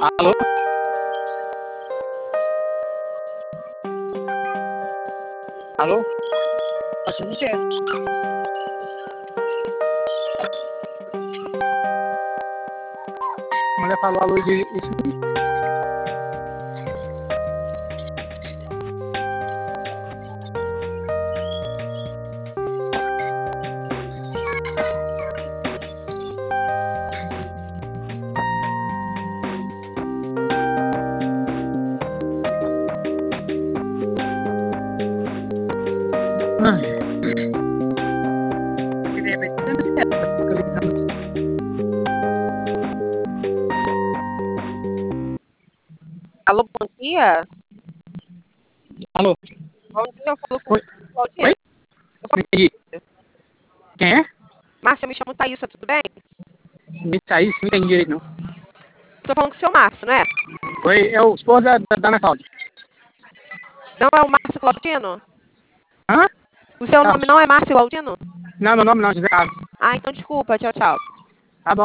Alô? Alô? Posso dizer? A mulher falou alô de isso. Alô, bom dia. Alô? Bom dia, eu falo com Oi? Claudinha. Oi? Eu falo Não entendi. Quem é? Márcia, eu me chamo Thaísa, tudo bem? Me saí, não entendi direito, não. Tô falando com o seu Márcio, né? Oi, é o esposo da Ana Cláudia. Não é o Márcio Claudino? Hã? O seu Carlos. nome não é Márcio Claudino? Não, meu nome não, José Carlos. Ah, então desculpa, tchau, tchau.